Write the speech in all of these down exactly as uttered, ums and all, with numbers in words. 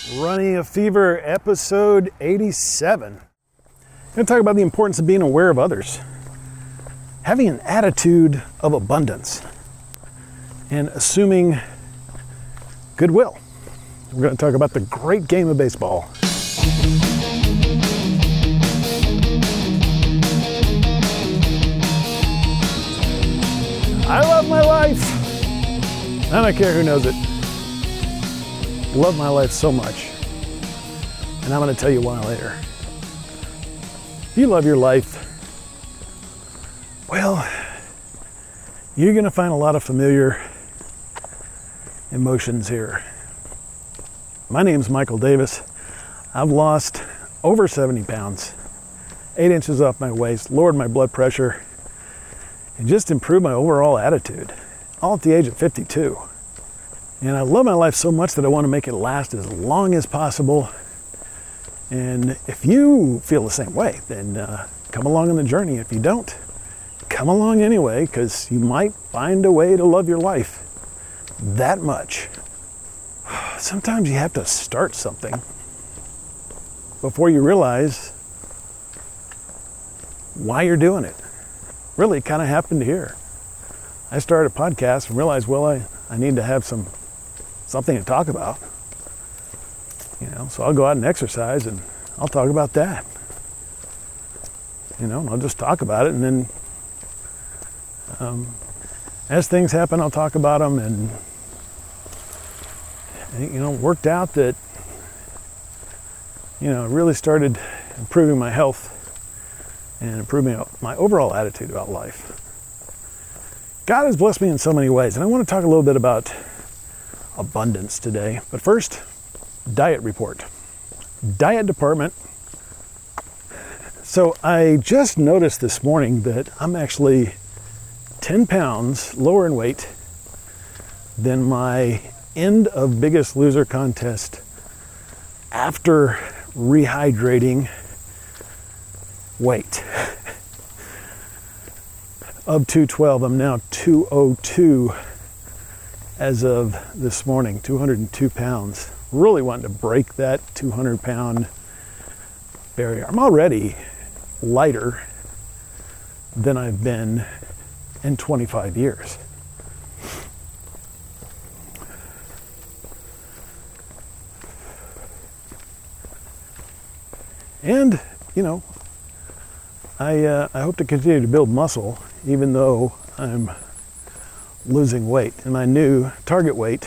Running a Fever, episode eighty-seven. I'm going to talk about the importance of being aware of others, having an attitude of abundance, and assuming goodwill. We're going to talk about the great game of baseball. I love my life. I don't care who knows it. Love my life so much. And I'm going to tell you why later. If you love your life, well, you're going to find a lot of familiar emotions here. My name's Michael Davis. I've lost over seventy pounds, eight inches off my waist, lowered my blood pressure, and just improved my overall attitude, all at the age of fifty-two. And I love my life so much that I want to make it last as long as possible. And if you feel the same way, then uh, come along on the journey. If you don't, come along anyway, because you might find a way to love your life that much. Sometimes you have to start something before you realize why you're doing it. Really, it kind of happened here. I started a podcast and realized, well, I, I need to have some something to talk about. You know, so I'll go out and exercise and I'll talk about that. You know, and I'll just talk about it, and then um, as things happen, I'll talk about them, and, and you know, worked out that, you know, really started improving my health and improving my overall attitude about life. God has blessed me in so many ways, and I want to talk a little bit about abundance today. But first, diet report. Diet department. So I just noticed this morning that I'm actually ten pounds lower in weight than my end of Biggest Loser contest after rehydrating weight. Of two twelve, I'm now two oh two as of this morning, two hundred two pounds. Really wanting to break that two hundred pound barrier. I'm already lighter than I've been in twenty-five years. And, you know, I uh, I hope to continue to build muscle, even though I'm losing weight. And my new target weight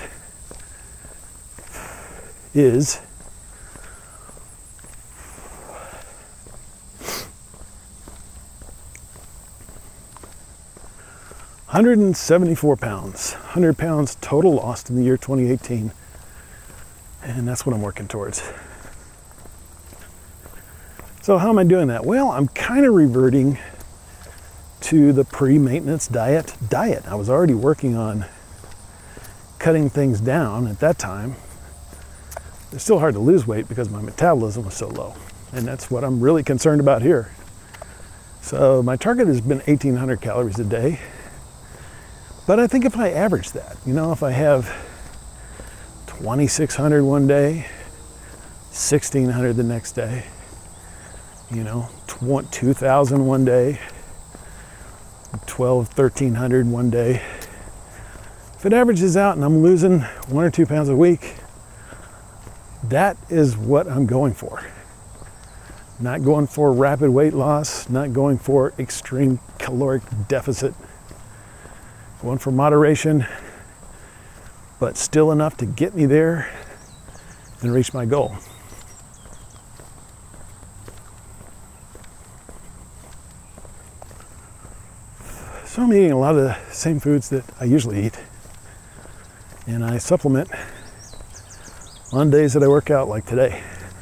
is one hundred seventy-four pounds. one hundred pounds total lost in the year twenty eighteen. And that's what I'm working towards. So how am I doing that? Well, I'm kind of reverting to the pre-maintenance diet diet. I was already working on cutting things down at that time. It's still hard to lose weight because my metabolism was so low. And that's what I'm really concerned about here. So my target has been eighteen hundred calories a day. But I think if I average that, you know, if I have twenty-six hundred one day, sixteen hundred the next day, you know, two thousand one day, twelve, thirteen hundred one day. If it averages out and I'm losing one or two pounds a week, that is what I'm going for. Not going for rapid weight loss, not going for extreme caloric deficit. Going for moderation, but still enough to get me there and reach my goal. So I'm eating a lot of the same foods that I usually eat. And I supplement on days that I work out, like today.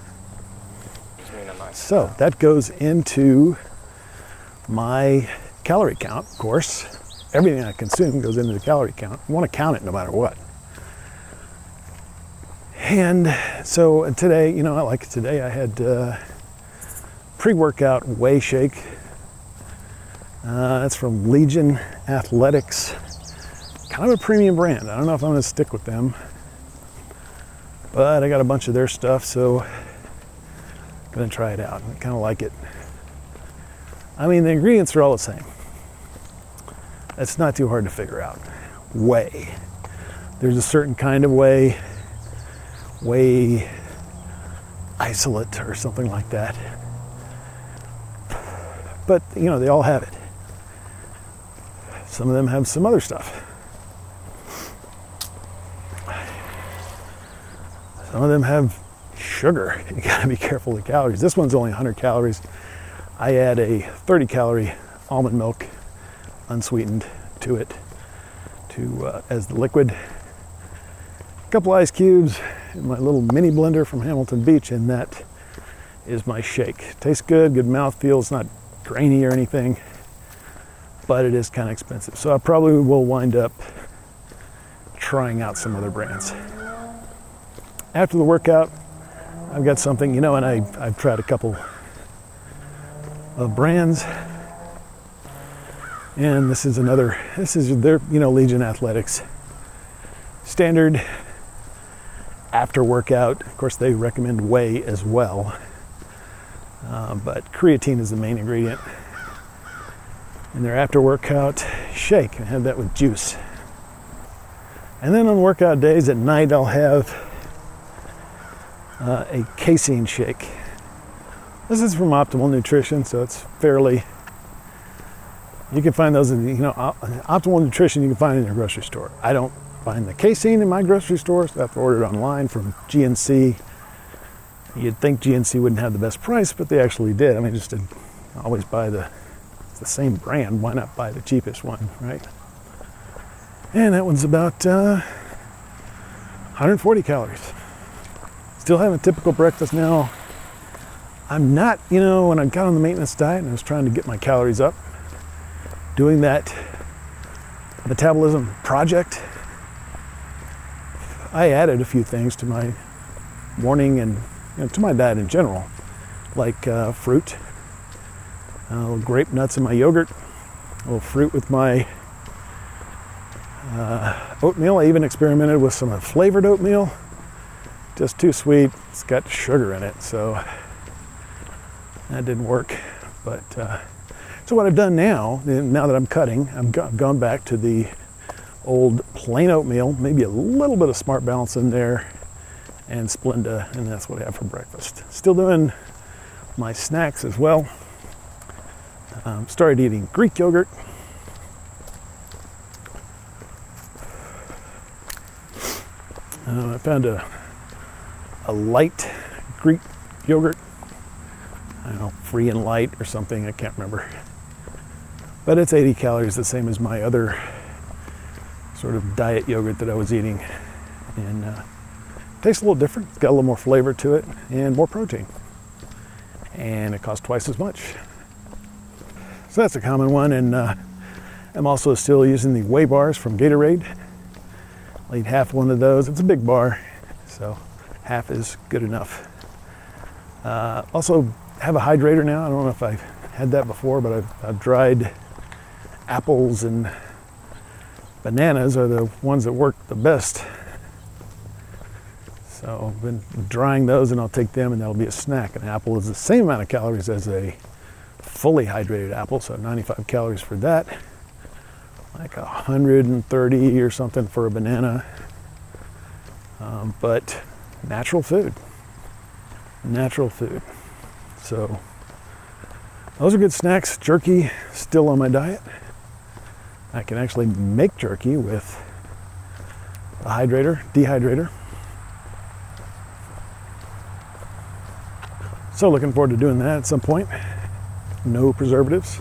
So that goes into my calorie count, of course. Everything I consume goes into the calorie count. I want to count it no matter what. And so today, you know, like today I had uh, pre-workout whey shake. Uh, that's from Legion Athletics. Kind of a premium brand. I don't know if I'm going to stick with them. but I got a bunch of their stuff, so I'm gonna try it out. I kind of like it. I mean, the ingredients are all the same. It's not too hard to figure out. Whey. There's a certain kind of whey, whey isolate or something like that. But, you know, they all have it. Some of them have some other stuff. Some of them have sugar. You gotta be careful with calories. This one's only one hundred calories. I add a thirty calorie almond milk, unsweetened, to it to uh, as the liquid. A couple ice cubes in my little mini blender from Hamilton Beach, and that is my shake. Tastes good, good mouthfeel. It's not grainy or anything, but it is kind of expensive. So I probably will wind up trying out some other brands. After the workout, I've got something, you know, and I, I've tried a couple of brands. And this is another, this is their, you know, Legion Athletics standard after workout. Of course, they recommend whey as well. Uh, but creatine is the main ingredient in their after workout shake. I have that with juice. And then on workout days at night, I'll have uh, a casein shake. This is from Optimal Nutrition, so it's fairly, you can find those in, you know, Optimal Nutrition you can find in your grocery store. I don't find the casein in my grocery store, so I have to order it online from G N C. You'd think G N C wouldn't have the best price, but they actually did. I mean, just to always buy the, it's the same brand. Why not buy the cheapest one, right? And that one's about uh, one hundred forty calories. Still having a typical breakfast now. I'm not, you know, when I got on the maintenance diet and I was trying to get my calories up, doing that metabolism project, I added a few things to my morning and, you know, to my diet in general, like uh, fruit, uh, little grape nuts in my yogurt, a little fruit with my uh, oatmeal. I even experimented with some flavored oatmeal. Just too sweet. It's got sugar in it, so that didn't work. But uh, so what I've done now, now that I'm cutting, I've gone back to the old plain oatmeal, maybe a little bit of Smart Balance in there, and Splenda, and that's what I have for breakfast. Still doing my snacks as well. Um, started eating Greek yogurt. Uh, I found a a light Greek yogurt. I don't know, free and light or something, I can't remember. But it's eighty calories, the same as my other sort of diet yogurt that I was eating. And uh, tastes a little different. It's got a little more flavor to it and more protein. And it costs twice as much. So that's a common one. And uh, I'm also still using the whey bars from Gatorade. I'll eat half one of those. It's a big bar, so half is good enough. Uh, also have a hydrator now. I don't know if I had that before, but I've, I've dried apples and bananas are the ones that work the best. So I've been drying those, and I'll take them, and that'll be a snack. An apple is the same amount of calories as a fully hydrated apple, so ninety-five calories for that. Like one hundred thirty or something for a banana. Um, but natural food. Natural food. So those are good snacks. Jerky, still on my diet. I can actually make jerky with a hydrator, dehydrator. So looking forward to doing that at some point. No preservatives.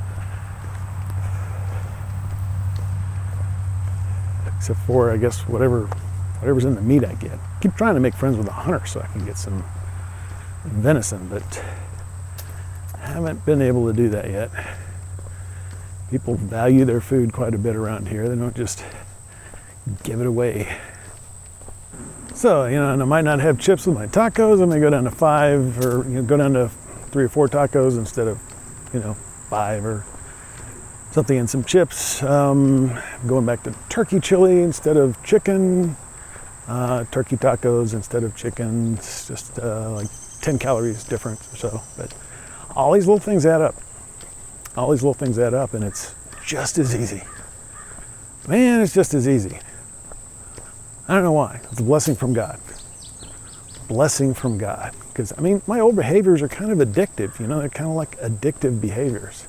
Except for, I guess, whatever, whatever's in the meat I get. I keep trying to make friends with a hunter so I can get some venison, but I haven't been able to do that yet. People value their food quite a bit around here. They don't just give it away. So, you know, and I might not have chips with my tacos. I may go down to five, or you know, go down to three or four tacos instead of, you know, five, or something and some chips. Um, going back to turkey chili instead of chicken. uh, turkey tacos instead of chicken. It's just uh, like ten calories different or so. But all these little things add up. All these little things add up, and it's just as easy. Man, it's just as easy. I don't know why. It's a blessing from God. Blessing from God. Because, I mean, my old behaviors are kind of addictive. You know, they're kind of like addictive behaviors.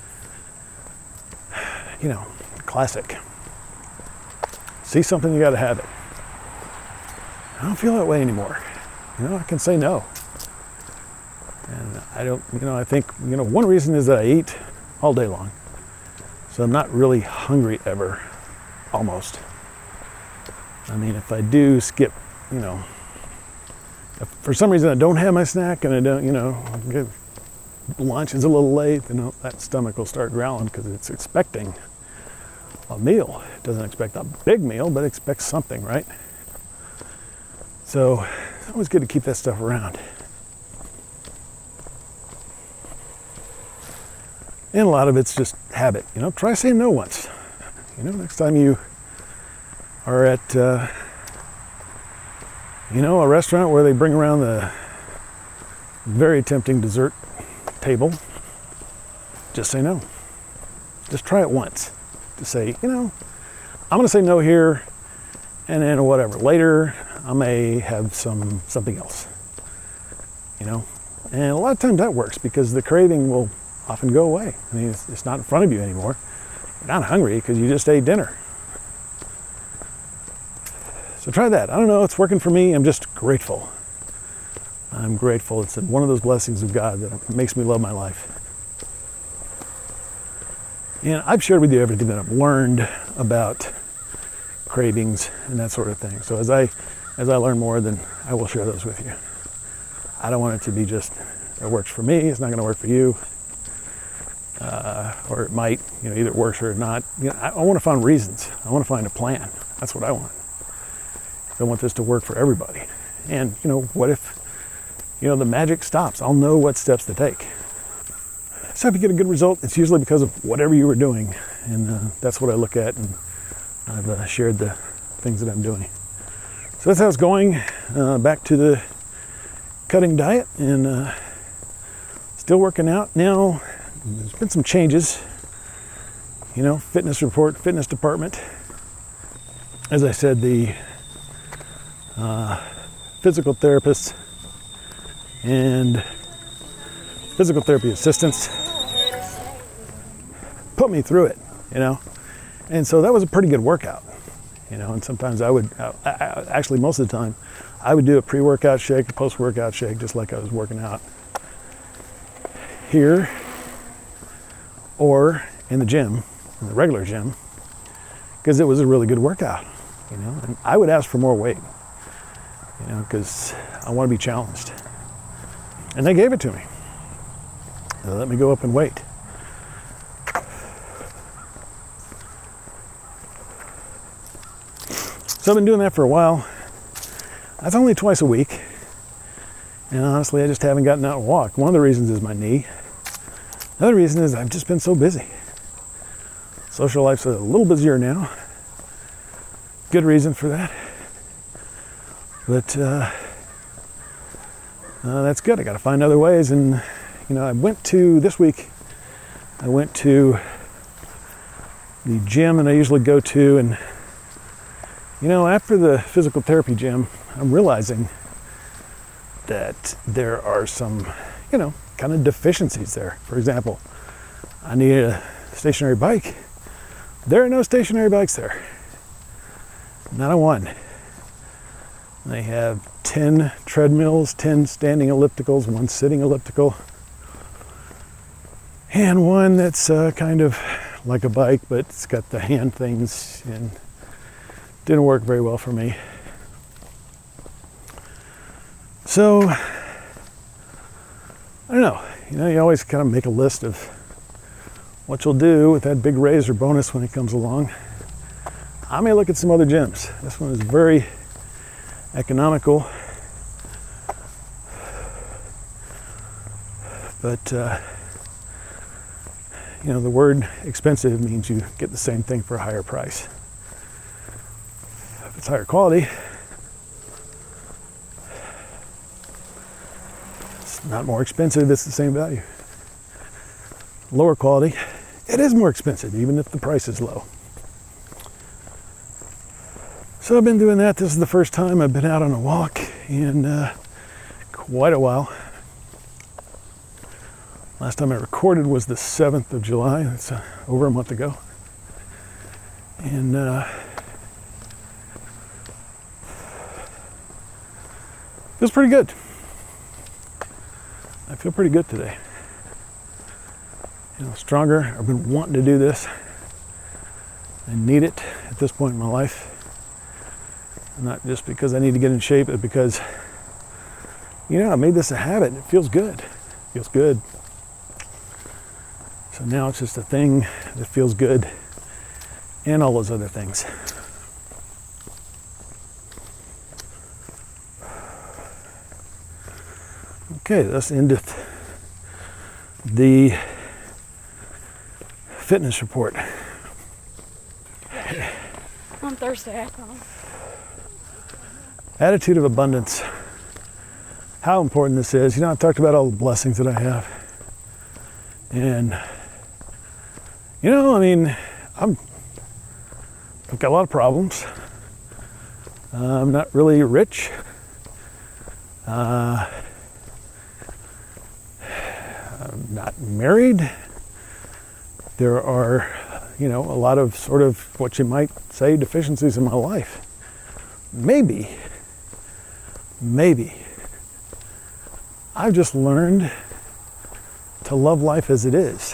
You know, classic. See something, you got to have it. I don't feel that way anymore. You know, I can say no. And I don't, you know, I think, you know, one reason is that I eat all day long. So I'm not really hungry ever, almost. I mean, if I do skip, you know, if for some reason I don't have my snack and I don't, you know, get, lunch is a little late, then that stomach will start growling because it's expecting a meal. It doesn't expect a big meal, but it expects something, right? So it's always good to keep that stuff around. And a lot of it's just habit. You know, try saying no once. You know, next time you are at, uh, you know, a restaurant where they bring around the very tempting dessert table, just say no. Just try it once. To say, you know, I'm going to say no here, and then whatever. Later, I may have some something else. You know, and a lot of times that works because the craving will often go away. I mean, it's, it's not in front of you anymore. You're not hungry because you just ate dinner. So try that. I don't know, it's working for me. I'm just grateful. I'm grateful. It's one of those blessings of God that makes me love my life. And I've shared with you everything that I've learned about cravings and that sort of thing. So as I as I learn more, then I will share those with you. I don't want it to be just, it works for me, it's not going to work for you. Uh, or it might, you know, either it works or not. You know, I, I want to find reasons. I want to find a plan. That's what I want. I want this to work for everybody. And, you know, what if, you know, the magic stops? I'll know what steps to take. So if you get a good result, it's usually because of whatever you were doing. And uh, that's what I look at. And I've uh, shared the things that I'm doing. So that's how it's going. Uh, back to the cutting diet and uh, still working out. Now, there's been some changes. You know, fitness report, fitness department. As I said, the uh, physical therapists and physical therapy assistants put me through it, you know. And so that was a pretty good workout, you know. And sometimes I would, I, I, actually most of the time, I would do a pre-workout shake, a post-workout shake, just like I was working out here or in the gym, in the regular gym, because it was a really good workout, you know. And I would ask for more weight, you know, because I want to be challenged. And they gave it to me. They let me go up and weight. So I've been doing that for a while. That's only twice a week. And honestly, I just haven't gotten out and walked. One of the reasons is my knee. Another reason is I've just been so busy. Social life's a little busier now. Good reason for that. But uh, uh, that's good. I got to find other ways. And, you know, I went to, this week, I went to the gym that I usually go to. And, you know, after the physical therapy gym, I'm realizing that there are some, you know, kind of deficiencies there. For example, I need a stationary bike. There are no stationary bikes there. Not a one. They have ten treadmills, ten standing ellipticals, one sitting elliptical, and one that's uh, kind of like a bike, but it's got the hand things, and didn't work very well for me. So, I don't know. You know, you always kind of make a list of what you'll do with that big raise or bonus when it comes along. I may look at some other gyms. This one is very economical. But, uh, you know, the word expensive means you get the same thing for a higher price. If it's higher quality, It's not more expensive, it's the same value. Lower quality, it is more expensive, even if the price is low. So I've been doing that. This is the first time I've been out on a walk in uh, quite a while. Last time I recorded was the seventh of July. That's uh, over a month ago. And uh, feels pretty good. I feel pretty good today. You know, stronger. I've been wanting to do this. I need it at this point in my life. Not just because I need to get in shape, but because, you know, I made this a habit. It feels good. It feels good. So now it's just a thing that feels good, and all those other things. Okay, that's endeth the fitness report. On Thursday, I thought. Attitude of abundance. How important this is. You know, I talked about all the blessings that I have. And, you know, I mean, I'm, I've got a lot of problems. Uh, I'm not really rich. Uh, I'm not married. There are, you know, a lot of sort of what you might say deficiencies in my life. Maybe, maybe I've just learned to love life as it is.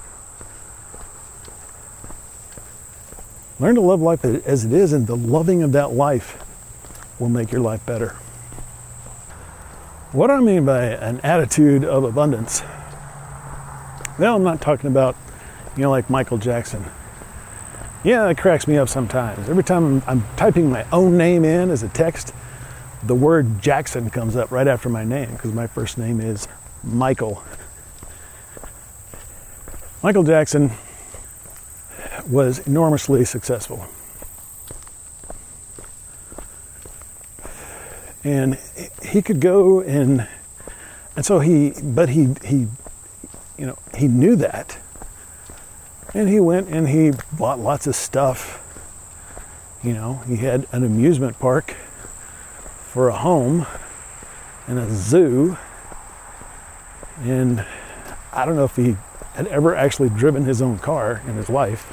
Learn to love life as it is, and the loving of that life will make your life better. What do I mean by an attitude of abundance? Well, I'm not talking about, you know, like Michael Jackson. Yeah, it cracks me up sometimes. Every time I'm, I'm typing my own name in as a text, the word Jackson comes up right after my name, because my first name is Michael. Michael Jackson was enormously successful. And he could go and, and so he, but he, he, you know, he knew that. And he went and he bought lots of stuff. You know, he had an amusement park for a home and a zoo. And I don't know if he had ever actually driven his own car in his life.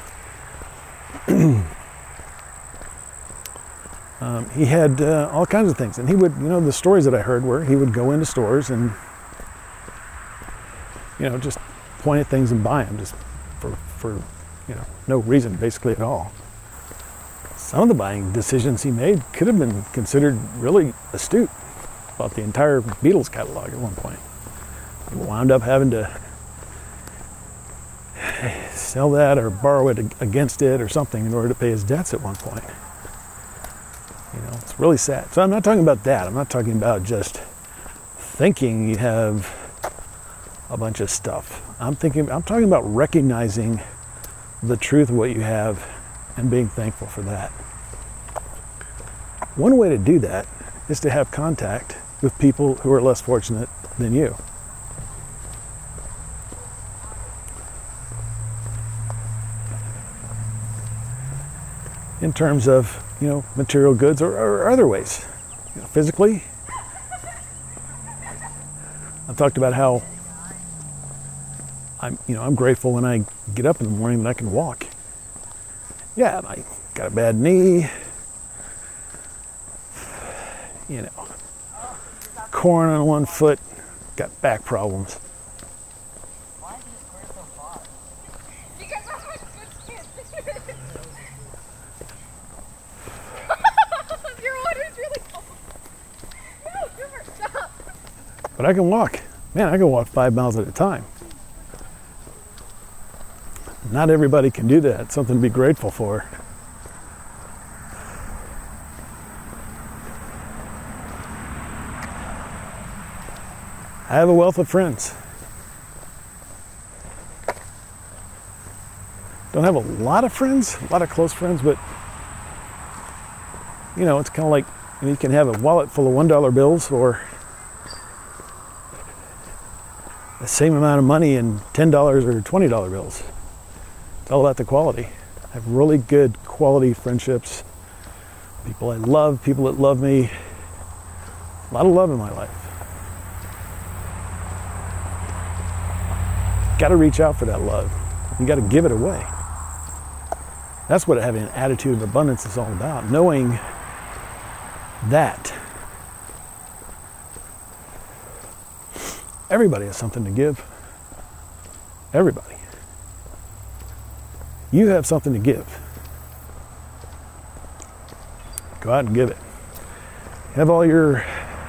um, he had uh, all kinds of things. And he would, you know, the stories that I heard were he would go into stores and, you know, just point at things and buy them just for, for, you know, no reason basically at all. Some of the buying decisions he made could have been considered really astute. Bought the entire Beatles catalog at one point. He wound up having to sell that or borrow it against it or something in order to pay his debts at one point. You know, it's really sad. So I'm not talking about that. I'm not talking about just thinking you have a bunch of stuff. I'm thinking, I'm talking about recognizing the truth of what you have and being thankful for that. One way to do that is to have contact with people who are less fortunate than you. In terms of, you know, material goods or, or other ways. You know, physically, I've talked about how I'm, you know, I'm grateful when I get up in the morning that I can walk. Yeah, I got a bad knee, you know, corn on one foot, got back problems. Why is this car so far? Because I'm a good kid. Your water's really cold. No, Cooper, stop. But I can walk. Man, I can walk five miles at a time. Not everybody can do that. It's something to be grateful for. I have a wealth of friends. Don't have a lot of friends, a lot of close friends, but you know, it's kind of like, you know, you can have a wallet full of one dollar bills, or the same amount of money in ten dollars or twenty dollar bills. It's all about the quality. I have really good quality friendships, people I love, people that love me. A lot of love in my life. Got to reach out for that love. You got to give it away. That's what having an attitude of abundance is all about. Knowing that everybody has something to give. Everybody. You have something to give. Go out and give it. Have all your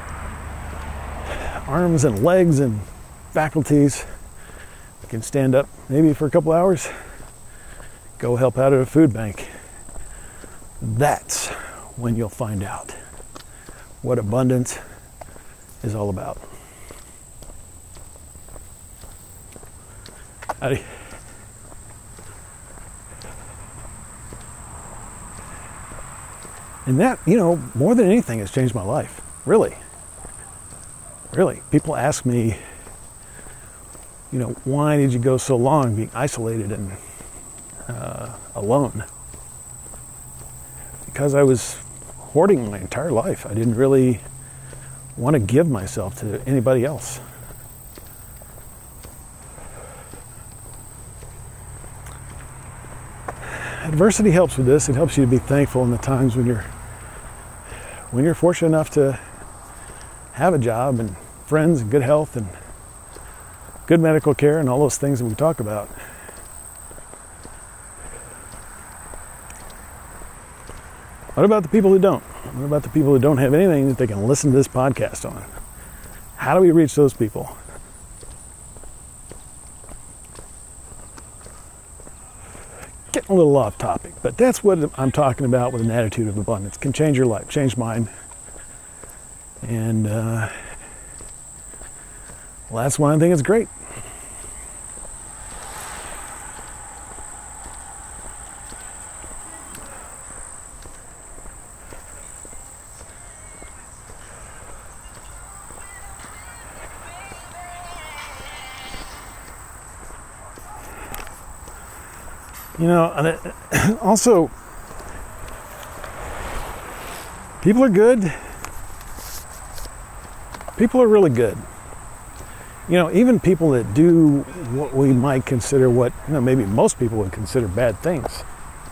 arms and legs and faculties. You can stand up maybe for a couple hours. Go help out at a food bank. That's when you'll find out what abundance is all about. I, and that, you know, more than anything has changed my life. Really. Really. People ask me, you know, why did you go so long being isolated and uh, alone? Because I was hoarding my entire life. I didn't really want to give myself to anybody else. Adversity helps with this. It helps you to be thankful in the times when you're when you're fortunate enough to have a job and friends and good health and good medical care and all those things that we talk about. What about the people who don't? What about the people who don't have anything that they can listen to this podcast on? How do we reach those people? Getting a little off topic, but that's what I'm talking about with an attitude of abundance. Can change your life, change mine. And uh, well, that's why I think it's great. You know, and it, also, people are good. People are really good. You know, even people that do what we might consider what, you know, maybe most people would consider bad things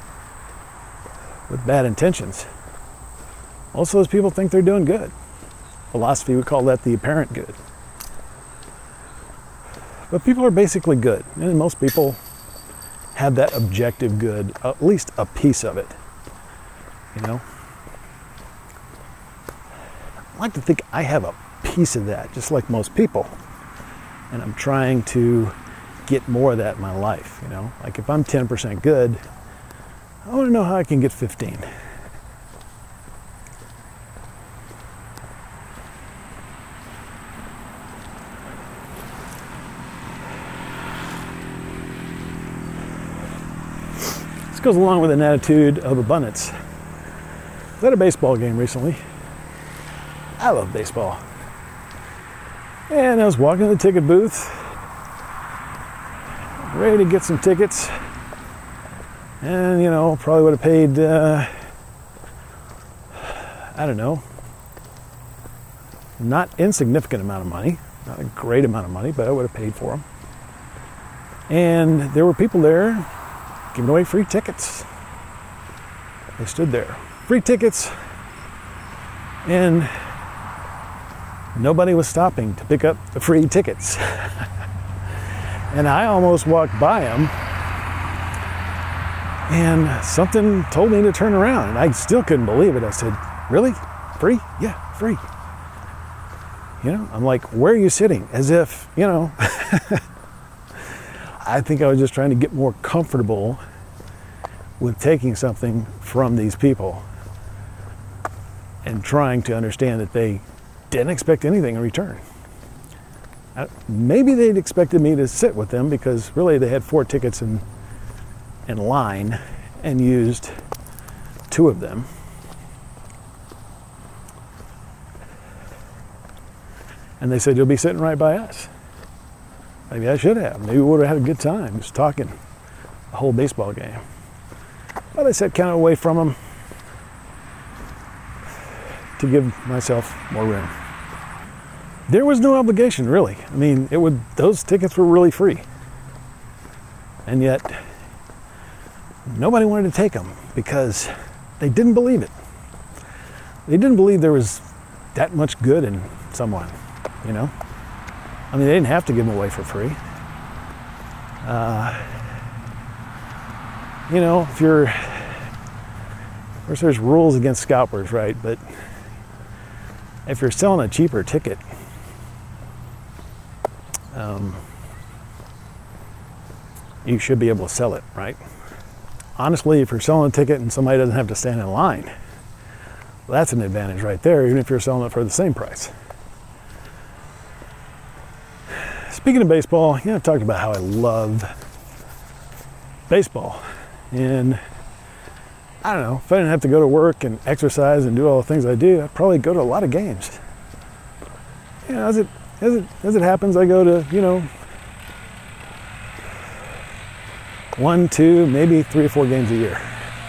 with bad intentions. Most of those people think they're doing good. Philosophy would call that the apparent good. But people are basically good, and most people have that objective good, at least a piece of it, you know? I like to think I have a piece of that, just like most people. And I'm trying to get more of that in my life, you know? Like if I'm ten percent good, I want to know how I can get fifteen. This goes along with an attitude of abundance. I was at a baseball game recently. I love baseball. And I was walking to the ticket booth, ready to get some tickets. And, you know, probably would have paid, uh, I don't know, not insignificant amount of money, not a great amount of money, but I would have paid for them. And there were people there giving away free tickets. They stood there. Free tickets. And nobody was stopping to pick up the free tickets. And I almost walked by them. And something told me to turn around. And I still couldn't believe it. I said, really? Free? Yeah, free. You know, I'm like, where are you sitting? As if, you know, I think I was just trying to get more comfortable with taking something from these people and trying to understand that they didn't expect anything in return. Maybe they'd expected me to sit with them because really they had four tickets in, in line and used two of them. And they said, you'll be sitting right by us. Maybe I should have. Maybe we would have had a good time just talking the whole baseball game. But I sat kind of away from them to give myself more room. There was no obligation, really. I mean, it would. Those tickets were really free. And yet, nobody wanted to take them because they didn't believe it. They didn't believe there was that much good in someone, you know? I mean, they didn't have to give them away for free. Uh, you know, if you're, of course there's rules against scalpers, right? But if you're selling a cheaper ticket, um, you should be able to sell it, right? Honestly, if you're selling a ticket and somebody doesn't have to stand in line, well, that's an advantage right there, even if you're selling it for the same price. Speaking of baseball, you know, I've talked about how I love baseball. And I don't know, if I didn't have to go to work and exercise and do all the things I do, I'd probably go to a lot of games. You know, as it, as it, as it happens, I go to, you know, one, two, maybe three or four games a year.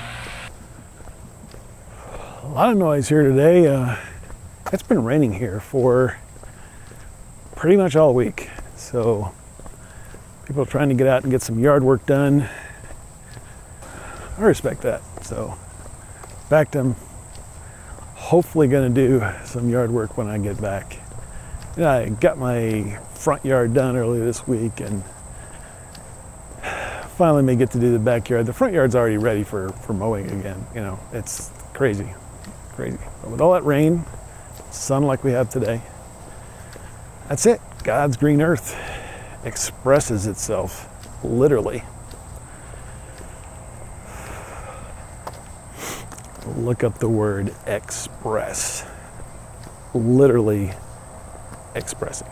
A lot of noise here today. Uh, it's been raining here for pretty much all week. So people are trying to get out and get some yard work done. I respect that. So in fact, I'm hopefully going to do some yard work when I get back. You know, I got my front yard done earlier this week and finally may get to do the backyard. The front yard's already ready for, for mowing again. You know, it's crazy, crazy. But with all that rain, sun like we have today, that's it. God's green earth expresses itself, literally. Look up the word express. Literally expressing.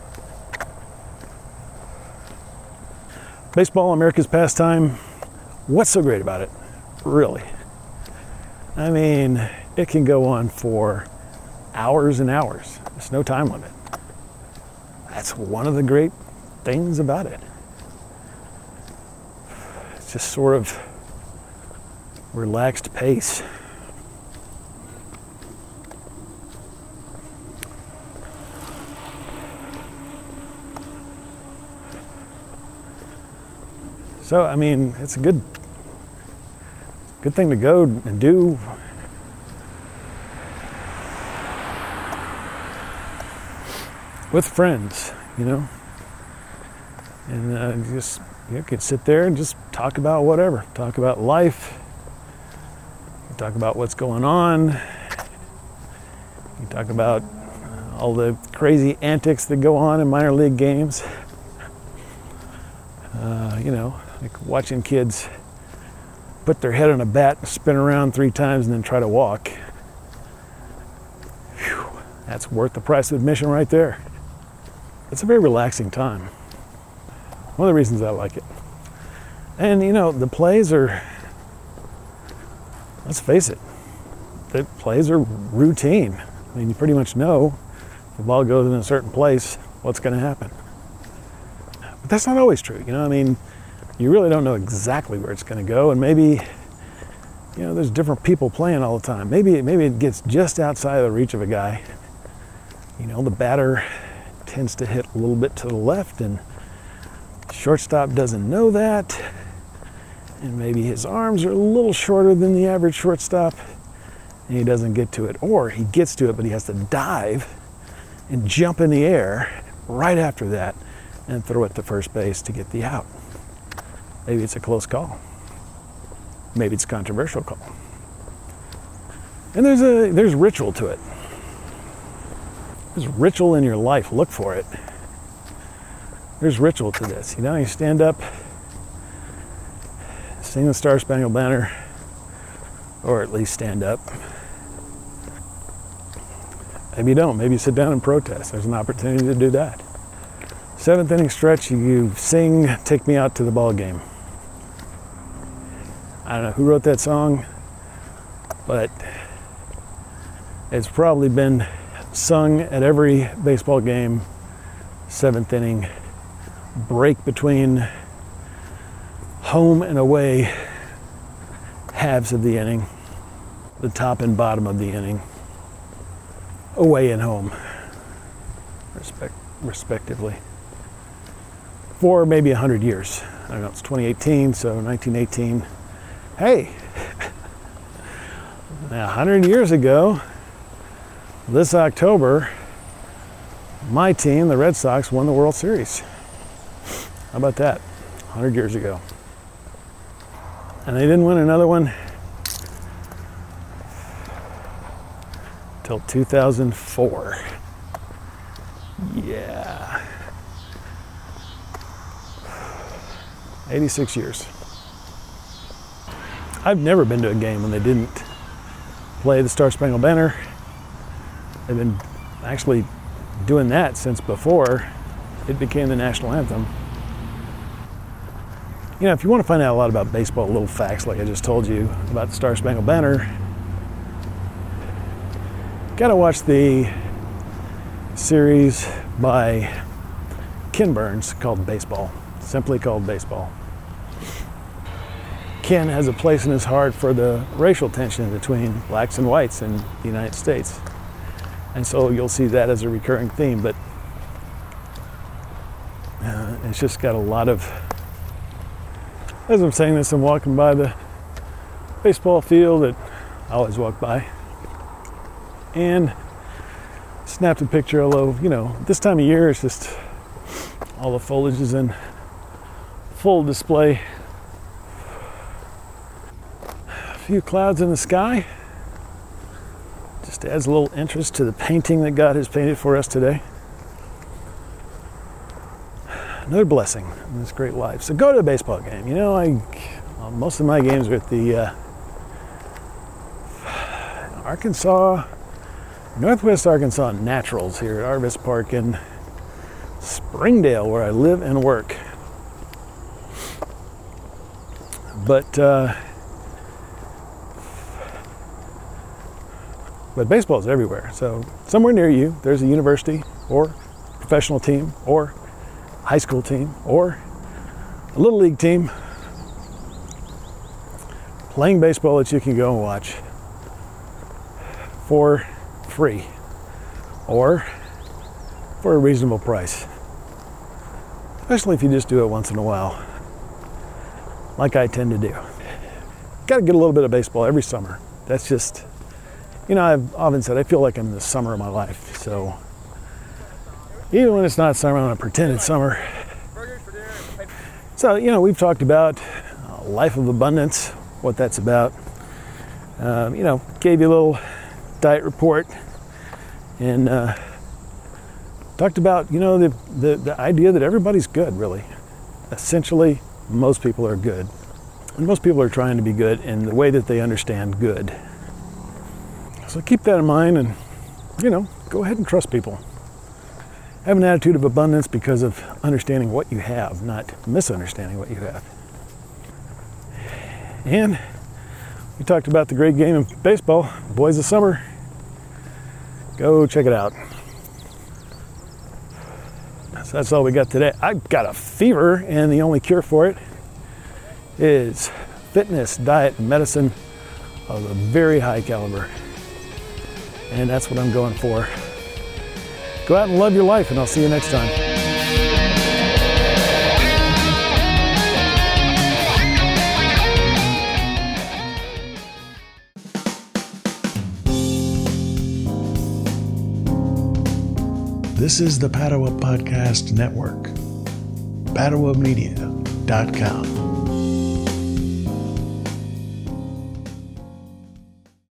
Baseball, America's pastime. What's so great about it? Really? I mean, it can go on for hours and hours. There's no time limit. That's one of the great things about it. It's just sort of relaxed pace. So, I mean, it's a good, good thing to go and do. With friends, you know, and uh, just you could sit there and just talk about whatever, talk about life, talk about what's going on, you talk about all the crazy antics that go on in minor league games. Uh, you know, like watching kids put their head on a bat and spin around three times and then try to walk. Whew, that's worth the price of admission right there. It's a very relaxing time. One of the reasons I like it. And, you know, the plays are, let's face it, the plays are routine. I mean, you pretty much know if the ball goes in a certain place, what's going to happen. But that's not always true. You know, I mean, you really don't know exactly where it's going to go. And maybe, you know, there's different people playing all the time. Maybe, maybe it gets just outside of the reach of a guy. You know, the batter tends to hit a little bit to the left and shortstop doesn't know that, and maybe his arms are a little shorter than the average shortstop and he doesn't get to it, or he gets to it but he has to dive and jump in the air right after that and throw it to first base to get the out. Maybe it's a close call, maybe it's a controversial call, and there's a there's ritual to it. There's ritual in your life. Look for it. There's ritual to this. You know, you stand up, sing the Star Spangled Banner, or at least stand up. Maybe you don't. Maybe you sit down and protest. There's an opportunity to do that. Seventh inning stretch, you sing "Take Me Out to the Ball Game." I don't know who wrote that song, but it's probably been sung at every baseball game, seventh inning, break between home and away halves of the inning, the top and bottom of the inning, away and home, respect, respectively, for maybe one hundred years. I don't know, it's twenty eighteen, so nineteen eighteen. Hey, now one hundred years ago, this October, my team, the Red Sox, won the World Series. How about that? one hundred years ago. And they didn't win another one till two thousand four. Yeah. eighty-six years. I've never been to a game when they didn't play the Star Spangled Banner. They've been actually doing that since before it became the national anthem. You know, if you want to find out a lot about baseball, little facts like I just told you about the Star Spangled Banner, gotta watch the series by Ken Burns called Baseball, simply called Baseball. Ken has a place in his heart for the racial tension between blacks and whites in the United States. And so you'll see that as a recurring theme, but uh, it's just got a lot of, as I'm saying this, I'm walking by the baseball field that I always walk by, and snapped a picture, although, you know, this time of year it's just all the foliage is in full display. A few clouds in the sky. Just adds a little interest to the painting that God has painted for us today. Another blessing in this great life. So go to a baseball game. You know, I well, most of my games are at the uh, Arkansas, Northwest Arkansas Naturals here at Arvis Park in Springdale, where I live and work. But uh, but baseball is everywhere. So somewhere near you, there's a university or professional team or high school team or a little league team playing baseball that you can go and watch for free or for a reasonable price. Especially if you just do it once in a while, like I tend to do. Got to get a little bit of baseball every summer. That's just, you know, I've often said I feel like I'm in the summer of my life. So even when it's not summer, I'm going to pretend it's summer. So, you know, we've talked about uh, life of abundance, what that's about. Um, you know, gave you a little diet report and uh, talked about, you know, the, the, the idea that everybody's good, really. Essentially, most people are good. And most people are trying to be good in the way that they understand good. So keep that in mind and, you know, go ahead and trust people. Have an attitude of abundance because of understanding what you have, not misunderstanding what you have. And we talked about the great game of baseball, Boys of Summer. Go check it out. So that's all we got today. I've got a fever, and the only cure for it is fitness, diet, and medicine of a very high caliber. And that's what I'm going for. Go out and love your life, and I'll see you next time. This is the Padua Podcast Network. Padua Media dot com